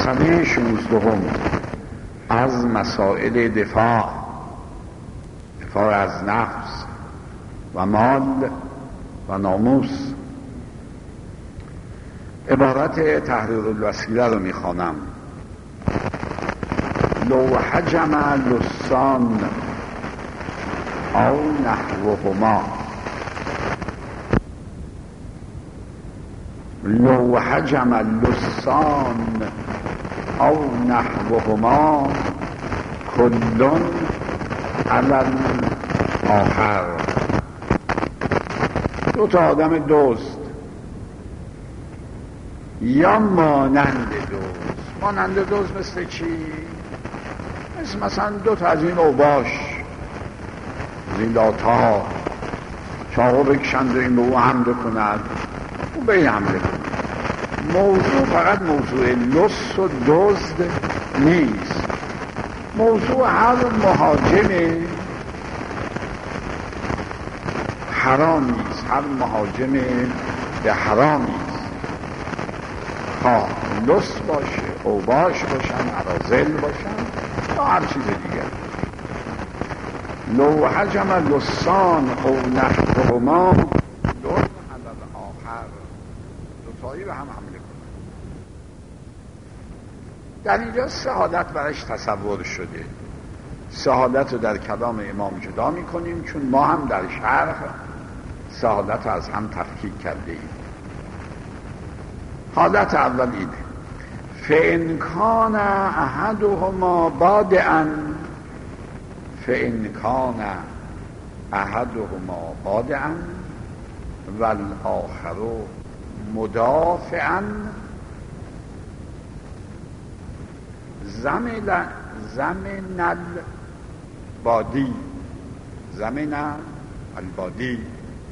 مسئله 16 از مسائل دفاع از نفس و مال و ناموس. عبارت تحریر الوسیله رو میخوانم. لو حجم لسان او نحوهما، لو حجم لسان او نحوهما کلن علی الاخر. دو تا آدم دوست یا مانند دوست. مانند دوست مثل چی؟ مثلا دو تا از این اوباش، از این لاتا چاقو بکشند و این به او حمله کند، او به این حمله کند. موضوع فقط موضوع لص و دزد نیست. موضوع هر مهاجم حرامی است، هر مهاجم به حرامی است، خواه لص باشه، اوباش باشن، اراذل باشن یا هر چیز دیگر. لو حجم لسان او نحوهما دون علی الاخر، دوتایی به هم حمله کنن. در اینجا سه حالت برش تصور شده. سه حالت رو در کلام امام جدا میکنیم، چون ما هم در شرح سه حالت رو از هم تفکیک کرده ایم. حالت اول اینه: فإن کان احدهما بادئا، فإن کان احدهما بادئا والآخر مدافعا زمن البادی، زمن البادی.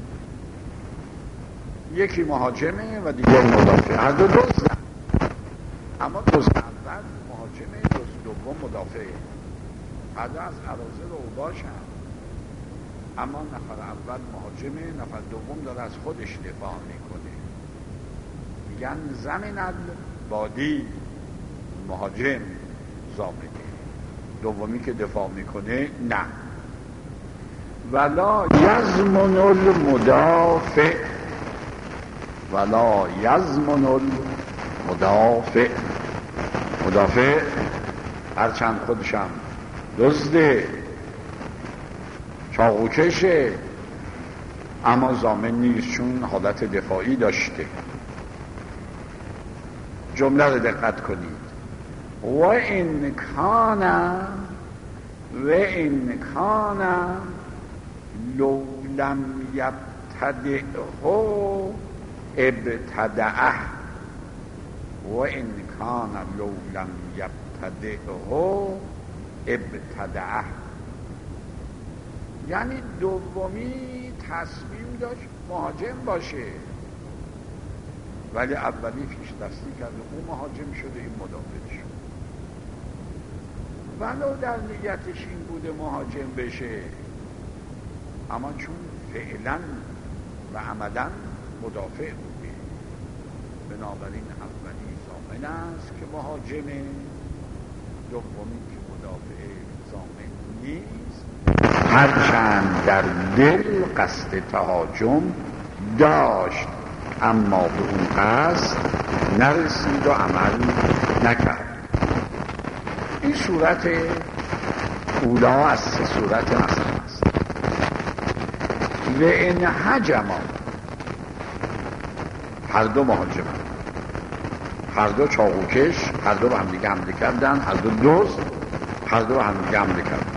یکی مهاجمه و دیگر مدافع، هر دو دزدن، اما دزد اول مهاجمه، دزد دوم مدافعه. هر دو از اراذل و اوباش هم، اما نفر اول مهاجمه، نفر دوم داره از خودش دفاع میکنه. میگن زمن البادی، مهاجم زامنه، دومی که دفاع میکنه نه. ولا یضمن المدافع، ولا یضمن المدافع. مدافع هرچند خودشم دزده، چاقوکشه، اما ضامن نیست، چون حالت دفاعی داشته. جمله رو دقت کنید: و این کان لو لم یبتدعه ابتدعه، و این کان لو لم یبتدعه ابتدعه. یعنی دومی تصمیم داشت مهاجم باشه، ولی اولی پیش دستی کرده، اون مهاجم شده، این مدافع شده. ولو در نیتش این بوده مهاجم بشه، اما چون فعلا و عملا مدافع بوده، بنابراین اولی ضامن است که مهاجمه، دومی که مدافع ضامن نیست، هرچند در دل قصد تهاجم داشت، اما به اون قصد نرسید و عمل نکرد. این صورت اولا از سه صورت مسئله است. و این حجما، هر دو مهاجم، هر دو چاقوکش، هر دو به هم دیگه حمله کردن، هر دو دزد، هر دو به هم دیگه حمله کردن.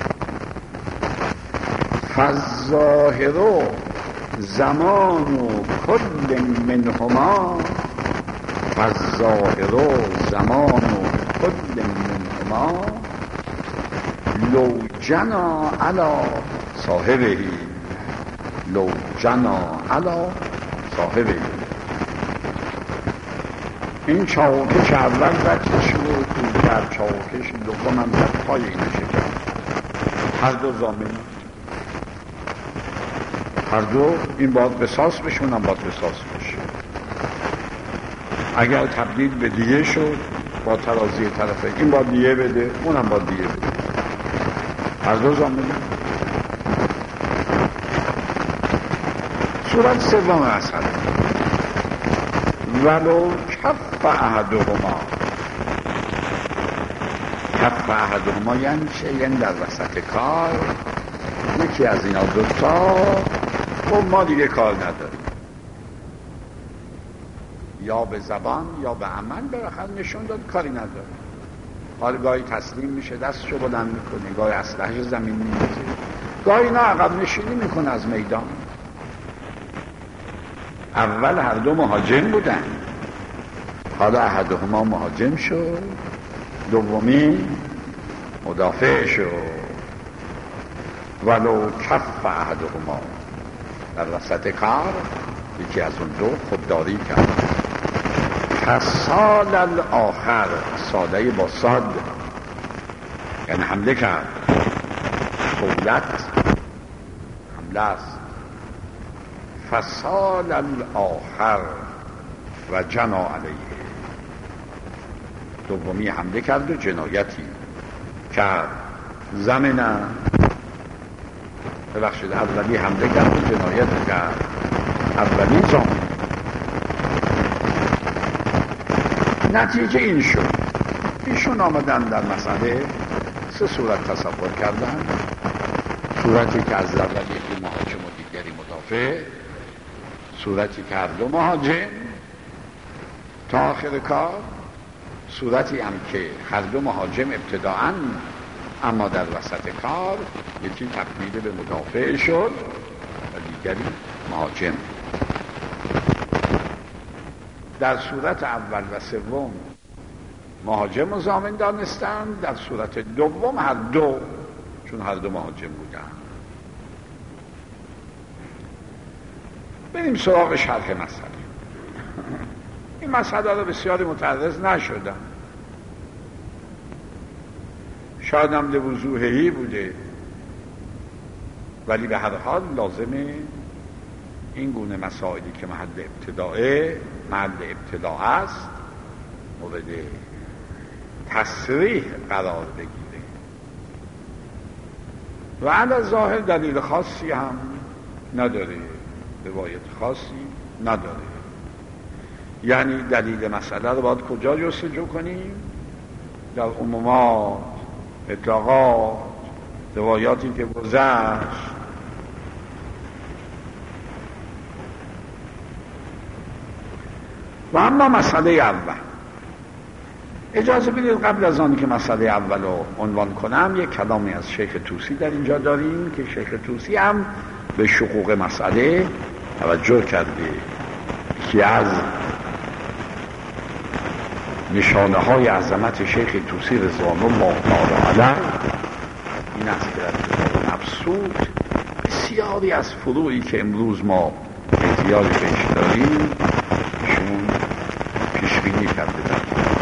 فالظاهر زمان کل منهما، فالظاهر زمان کل منهما لو جنا علی صاحبه، لو جنا علی صاحبه. این چاقوکش اول بچش رو دور کرد، چاقوکش دوم هم در پای این شکر. هر دو ضامن، هر دو این باید قصاص بشون، هم باید قصاص بشه. اگر تبدیل به دیه شد با ترازی طرفه، این باید دیه بده اونم باید دیه بده، هر دو زامنه. صورت سوم مسئله ولو کف احدهما. کف احدهما یعنی چه؟ یعنی در وسط کار یکی از اینا دوتا خب ما دیگه کار نداریم، یا به زبان یا به عمل بالاخره نشون داد کاری نداره. حالا گاهی تسلیم میشه دستشو بلند میکنه، گاهی اسلحه‌اش زمین میریزه، گاهی نه عقب نشینی میکنه از میدان. اول هر دو مهاجم بودن، حالا احدهما مهاجم شد، دومی مدافع شد. ولو کف احدهما، در وسط کار یکی از اون دو خودداری کرد. فسال الاخر، ساده با صاد یعنی حمله کرد، سولت حمله است. فسال الاخر و جنا علیه، دومی حمله کرد و جنایتی کرد. زمنه ببخشید اولی حمله کرد و جنایت کرد، اولی زامن. نتیجه این شد ایشون آمدن در مسئله سه صورت تصور کردن. صورتی که از اول یکی مهاجم و دیگری مدافع، صورتی که هر دو مهاجم تا آخر کار، صورتی هم که هر دو مهاجم ابتداعاً اما در وسط کار یکی تبدیل به مدافع شد و دیگری مهاجم. در صورت اول و سوم مهاجم و ضامن دانستند، در صورت دوم هر دو، چون هر دو مهاجم بودند. بریم سراغ شرح مسئله. این مسئله را بسیاری متعرض نشدن، شاید هم لوضوحی بوده، ولی به هر حال لازمه این گونه مسائلی که محل ابتداء است مورد تصریح قرار بگیره و علی ظاهر دلیل خاصی هم نداره، روایت خاصی نداره. یعنی دلیل مسئله رو باید کجا جستجو کنیم؟ در عمومات، اطلاقات، روایاتی که گذشت. و اما مسئله اول، اجازه بدید قبل از آنی که مسئله اول رو عنوان کنم یک کلامی از شیخ طوسی در اینجا داریم که شیخ طوسی هم به شقوق مسئله توجه کرده. که از نشانه های عظمت شیخ طوسی رضوان الله تعالی علیه این است که در کتاب مبسوط بسیاری از فروعی که امروز ما احتیاج بهش داریم ایشون پیشبینی کرده در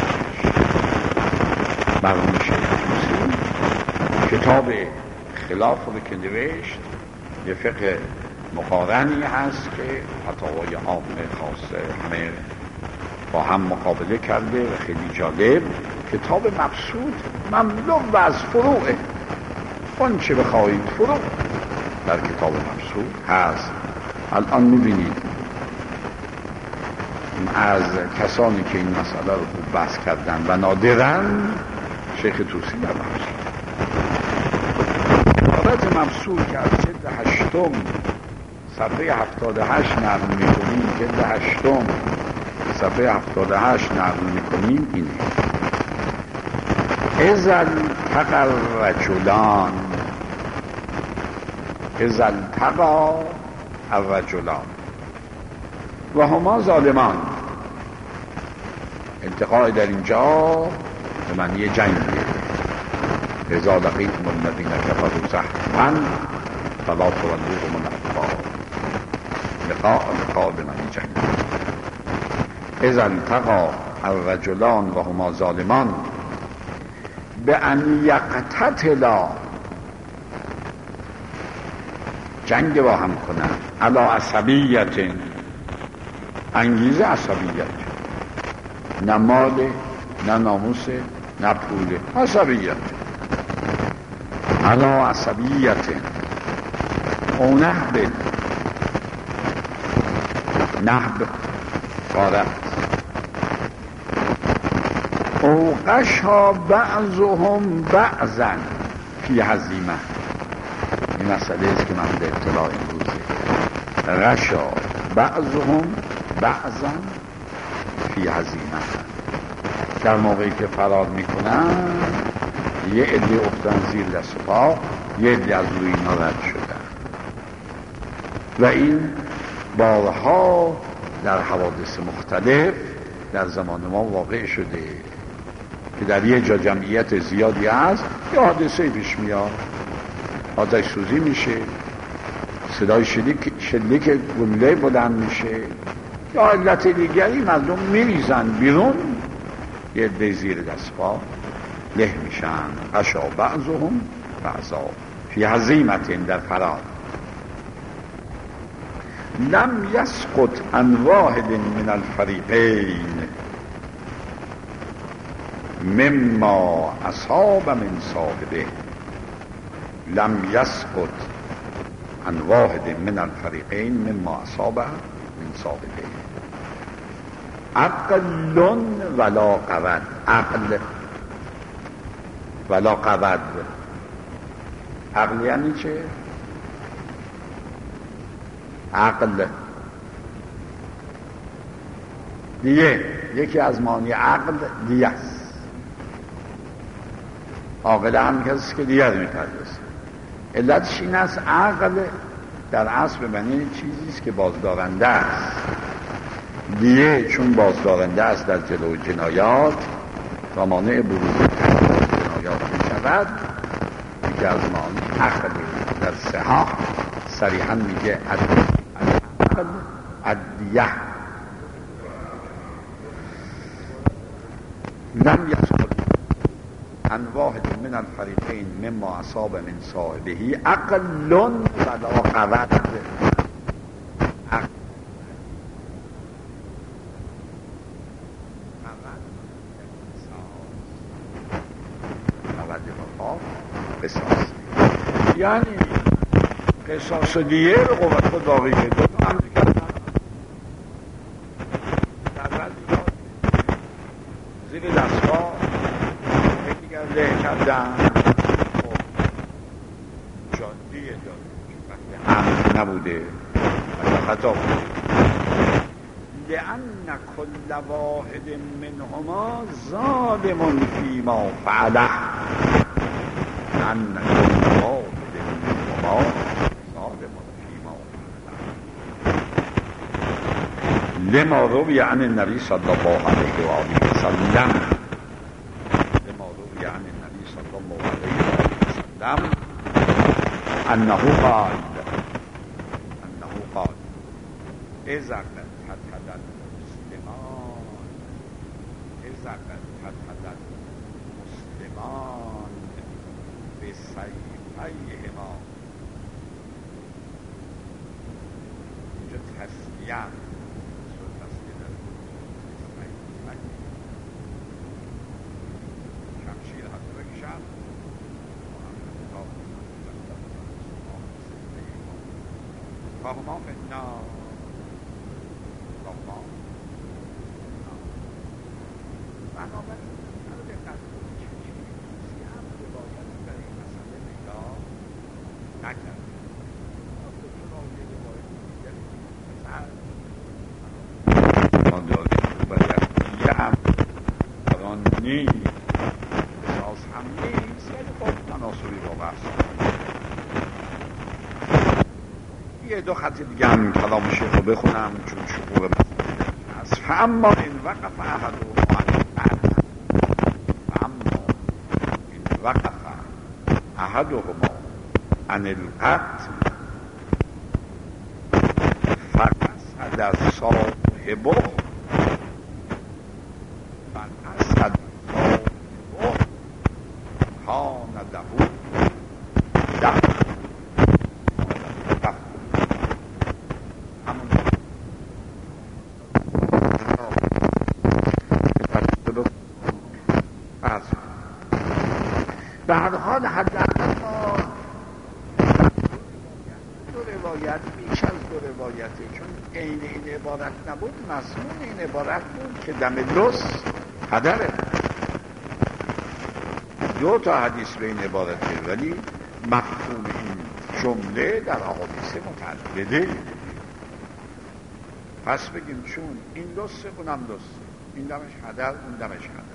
مرحوم شیخ طوسی. کتاب خلاف رو که نوشت یه فقه مقارنی هست که فتاوای عامه خاصه همه با هم مقابله کرده و خیلی جالب. کتاب مبسوط مملو از فروعه، اون چه بخواهید فروع در کتاب مبسوط هست. الان میبینید از کسانی که این مسئله رو خوب بحث کردن و نادرن شیخ طوسی در مبسوط. عبارت مبسوط که از جلد 8 صفحه 78 نقل میکنیم، جلد 8 صفحه 78 نقل میکنیم اینه: اذا التقى الرجلان، اذا التقى الرجلان و هما ظالمان. التقاء در اینجا به معنی جنگه. اذا لقیتم الذین کفروا زحفا فلا تولوهم الادبار. لقاء به معنی جنگ. اذا التقى الرجلان و هما ظالمان به ان یقتتلا، جنگ با هم کنن، علی عصبیت، انگیزه عصبیت، نه مال نه ناموس نه پوله. عصبیت علا عصبیت او نهب نهب غارت او غشا بعضهم بعضا فی هزیمه. این مسئله است که من به اطلاع امروزه غشا بعضهم بعضا فی هزیمه. در موقعی که فرار میکنن یه عده افتادن زیر دست پا، یه عده از روی اینا رد شدن و این بارها در حوادث مختلف در زمان ما واقع شده که در یه جا جمعیت زیادی هست یه حادثه پیش میاد، آتش سوزی میشه، صدای شلیک گلوله بلند میشه یا علت دیگری، مردم میریزن بیرون، یه عده زیر دست پا له میشن. غشا بعضهم بعضا فی هزیمت، در فرار. لم یسقط عن واحد من الفریقین مما اصاب من صاحبه. لم یسقط عن واحد من الفریقین مما اصاب من صاحبه. عقل ولا قود. عقل ولا قود. عقل یعنی چه؟ عقل دیه، یکی از معانی عقل دیه است. عاقل هم کسی که دیگر میپردازه. علتش این است عقل در اصل به معنی چیزی است که بازدارنده است. دیه چون بازدارنده است در جلو جنایات و مانع بروز جنایات میشود، یکی از معانی عقل در صحاح صریحا میگه عقل عدیه. لم یسقط عن واحد من الفریقین مما اصاب من صاحبه عقل ولا قود. قصاص یعنی قصاص دیه به قوت خود باقیه. دو تا هم کردن در بعد زیر دستگاه یکی دیگر له کردن چون دیه داره هم نبوده و خطا بود. لأن كل واحد منهما ظالم فيما فعله. لأن كل واحد منهما ظالم فيما فعله. لما روي عن النبي صلى الله عليه وآله وسلم. لما روي عن النبي صلى الله عليه وآله وسلم أنه قال إذا قتل المسلمان بسيفيهما. اینجا تسلیه شمشیر حتی بکشم فهما فی النار. بنابراین رو دقت کنید چه چیزی هم که باید در این مسئله نگاه نکرد. من داریم باید یه هم بران نیست احساس هم نیست، یعنی خب تناسبی با بحث. یه دو خط دیگه هم کلام شیخ رو بخونم چون شکوه مسئله هست. فاما این وقف احدهما عن القتل فقصد صاحبه کان له دفع. از به هر حال حداقل ما دو روایت بیش از دو روایته، چون عین این عبارت نبود، مضمون این عبارت بود که دم لس هدره. دو تا حدیث به این عبارته، ولی مفهوم این جمله در احادیث متعدده. پس بگیم چون این لسه اونم لسه، این دمش هدر اون دمش هدر.